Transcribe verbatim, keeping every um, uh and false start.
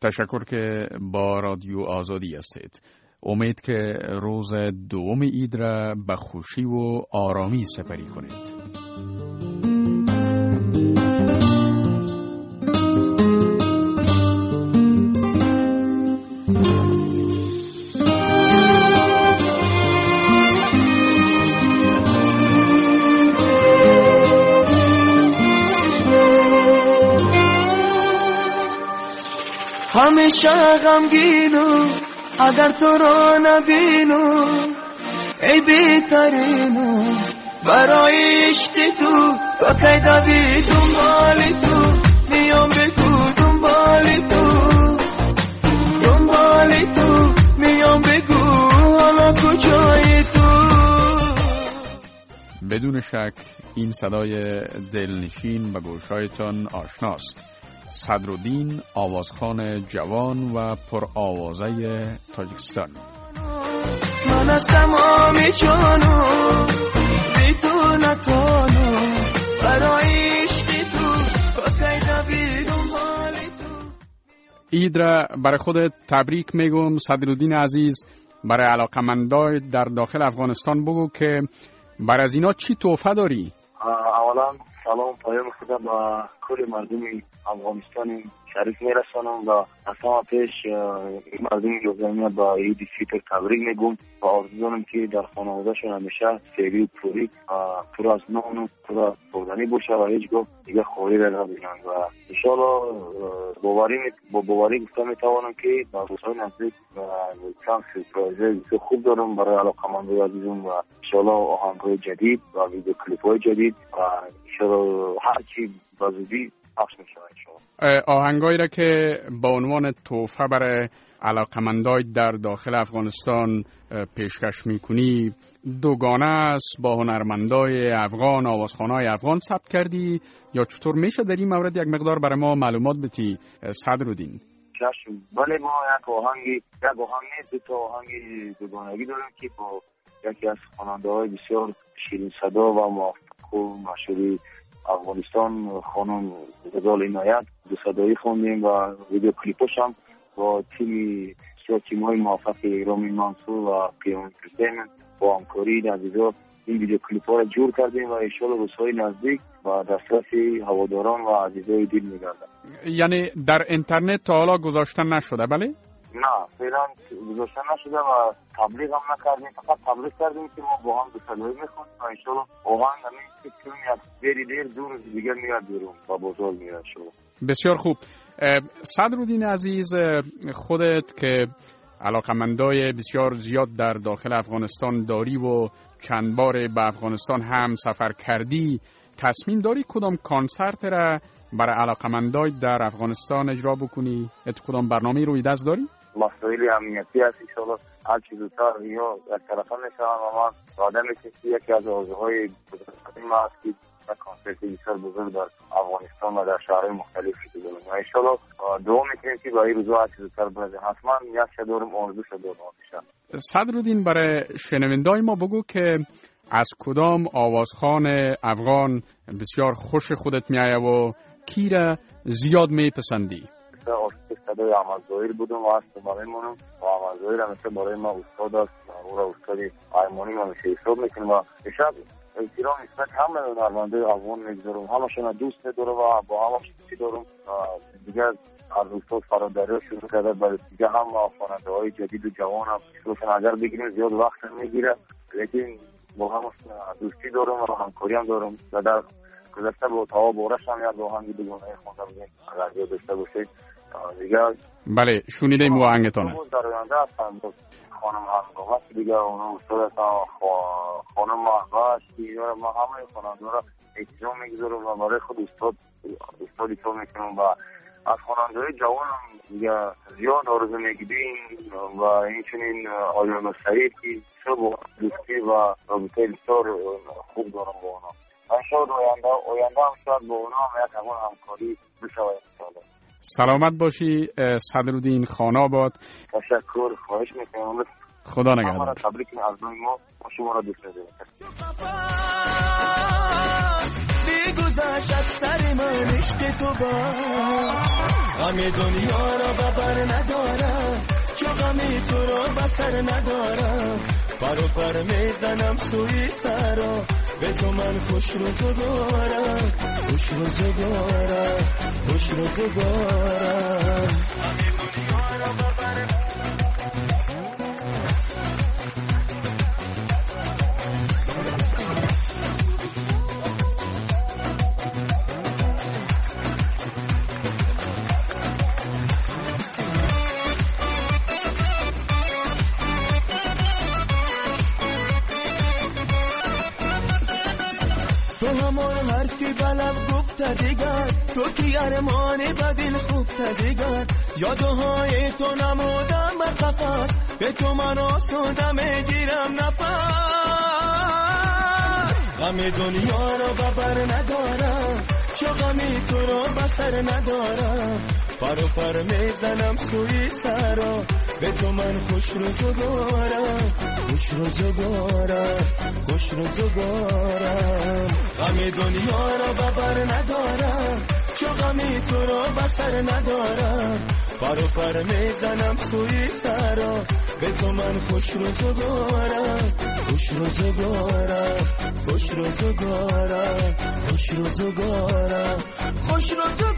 تشکر که با رادیو آزادی هستید. امید که روز دوم عید را به خوشی و آرامی سپری کنید. همیشه غمگینو اگر تو را نبینو ای بهترینو برای عشق تو تا کی دوی دنبال تو میام بگو دنبال تو دنبال تو میام بگو حالا کجای تو. بدون شک این صدای دلنشین به گوشهایتان آشناست. صدرالدین، آوازخوان جوان و پرآوازه تاجیکستان. من از تمام جانو بی تو نتانو برای عشق تو قیده بیرون بالی تو. عید را برای خودت تبریک میگم صدرالدین عزیز. برای علاقمندای در داخل افغانستان بگو که برای از اینا چی تحفه داری؟ اولا سلام پایان خدا با کل مردم افغانستان شریف میرسانم و از همه پیش این مردم یوزنی با عید فطر تبریک میگم و آرزو دارم که در خانوادهشون همیشه سیری و پوری پر از نان و پر از خوردنی باشه و هیچ گاه دیگه خوری را نبینن و انشالله باوری با باوری گفته میتوانم که در روزهای نزدیک چند سورپرایز خوب دارم برای علاقمندان عزیزم و انشالله آهنگ‌های جدید و ویدیو کلیپ‌های جدید و انشالله هر چی بازدی پخش میشه انشالله. آهنگایی را که با عنوان تحفه برای علاقمندای در داخل افغانستان پیشکش میکنی دوگانه است با هنرمندای افغان، آوازخوانای افغان ثبت کردی یا چطور میشه در این مورد یک مقدار برای ما معلومات بدی صدرالدین؟ بله ما یک آهنگی یک آهنگ نیست دو تا آهنگ دوگانگی داریم که با یکی از خواننده‌های بسیار شیرین صدا و موفق و مشهور افغانستان خانم غزال عنایت دو صدایی خوندیم و ویدیو کلیپش هم با تیمی بسیار تیم‌های موفق رامین منصور و پیام کردن با همکاری عزیزا این ویدیو کلیپ‌ها را جور کردیم و ان شاءالله روزهای نزدیک و دسترس هواداران و عزیزای دل می‌گردد. یعنی در اینترنت تا حالا گذاشتن نشده بله؟ نه فعلا گذاشته نشده و تبلیغ هم نکردیم، فقط تبلیغ کردیم که ما با هم دو صدایی میخونیم و انشالله آهنگ همین که چون یک دیر دیر دور دیگر میاد بیرون و بازار میاد شما. بسیار خوب. صدرالدین عزیز خودت که علاقمندای بسیار زیاد در داخل افغانستان داری و چند بار به افغانستان هم سفر کردی، تصمیم داری کدام کنسرت را برای علاقمندای در افغانستان اجرا بکنی؟ ات کدام برنامه روی دست داری؟ مسائل امنیتی هست انشاءالله هر چیز زودتر یا یک طرفه میشوم و من وعده میکنم که یکی از آرزوهای بزرگترین ما هست که یک کنسرت بسیار بزرگ در افغانستان و در شهرهای مختلفی که داریم و انشاءالله دعا میکنیم که برای روزها هر چیز زودتر برسه. حتما یک شد دارم آرزو شد دارم. صدرالدین برای شنوندای ما بگو که از کدام آوازخوان افغان بسیار خوش خودت میایه و کی را زیاد میپسندی؟ عاشق صدای احمد ظاهر بودم و هستم برای منم و احمد ظاهر همیشه برای ما استاد است و او استاد آرمانی ما همیشه حساب میکنم و شب احترام نسبت همه هنرمندای افغان میگذارم، همشون دوست میدارم و با همش چی دارم دیگه از استاد فرادری شروع کرده برای دیگه هم خواننده‌های جدید و جوان هم شروعشون اگر بگیریم زیاد وقت نمیگیره لیکن با همش دوستی دارم و همکاری هم دارم و در گذشته با تا بورش هم یاد آهنگ دیگه خونده بودیم اگر یاد داشته باشید دیگه. بله شنیدیم و آهنگتونه در آینده هستم خانم هنگامه دیگه اونا استاد هستم خانم محبت دیگه ما همه خواننده را احترام میگذارم و برای خود استاد استادی تو میکنم و از خواننده‌های جوان هم دیگه زیاد آرزو میگیدیم و اینچنین آیان سعید که با دوستی و رابطه بسیار خوب دارم با اونا. من شاید آینده آینده هم شاید با اونا هم یک همون همکاری بشود انشاءالله. سلامت باشی صدرالدین خان آباد. تشکر خواهش میکنم. خدا نگهدار. ما تبریک از ما ما شما را دوست داریم. گذشت از سر من عشق تو بس. غم دنیا را ببر ندارم چو غم تو را بسر ندارم. پر و پر میزنم سوی سرا به تو من خوش روزگارم، خوش روزگارم، خوش روزگارم. تو همون حرفی بلب گفت دیگر، تو کی ارمان بدل خوب دیگر. یادهای تو نمودم بر قفس به تو من آسودم گیرم نفس. غم دنیا را ببر ندارم چو غمی تو را بسر ندارم. پر و پر میزنم سوی سرا به تو من خوش روزگارم، خوش روزگارم، خوش روزگارم. غم دنیا را ببر ندارم چو غمی تو را بسر ندارم. پر و پر میزنم سوی سرا به تو من خوش روزگارم، خوش روزگارم، خوش روزگارم، خوش روزگارم، خوش روزگارم.